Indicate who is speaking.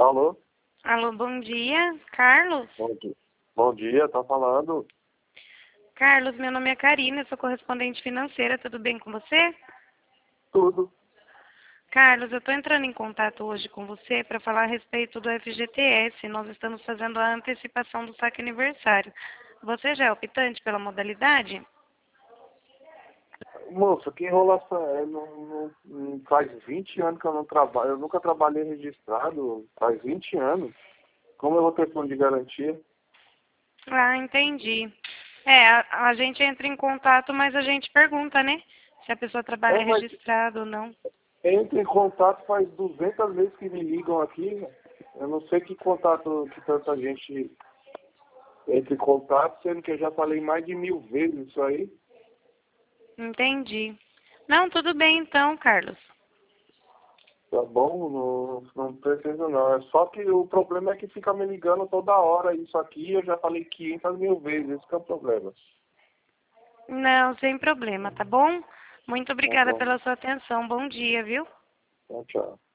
Speaker 1: Alô?
Speaker 2: Alô, bom dia. Carlos?
Speaker 1: Bom dia. Bom dia, tá falando?
Speaker 2: Carlos, meu nome é Karina, eu sou correspondente financeira, tudo bem com você?
Speaker 1: Tudo.
Speaker 2: Carlos, eu estou entrando em contato hoje com você para falar a respeito do FGTS. Nós estamos fazendo a antecipação do saque aniversário. Você já é optante pela modalidade?
Speaker 1: Moça, que enrolação é? Faz 20 anos que eu não trabalho. Eu nunca trabalhei registrado. Faz 20 anos. Como eu vou ter fundo de garantia?
Speaker 2: Ah, entendi. A gente entra em contato, mas a gente pergunta, né? Se a pessoa trabalha
Speaker 1: Mas
Speaker 2: registrado ou não.
Speaker 1: entre em contato faz 200 vezes que me ligam aqui. Eu não sei que contato que tanta gente entra em contato, sendo que eu já falei mais de 1000 vezes isso aí.
Speaker 2: Entendi. Não, tudo bem então, Carlos.
Speaker 1: Tá bom, não precisa não. É só que o problema é que fica me ligando toda hora isso aqui, eu já falei 500 mil vezes, esse que é o problema.
Speaker 2: Não, sem problema, tá bom? Muito
Speaker 1: Tá
Speaker 2: obrigada
Speaker 1: bom,
Speaker 2: pela sua atenção. Bom dia, viu?
Speaker 1: tchau, tchau.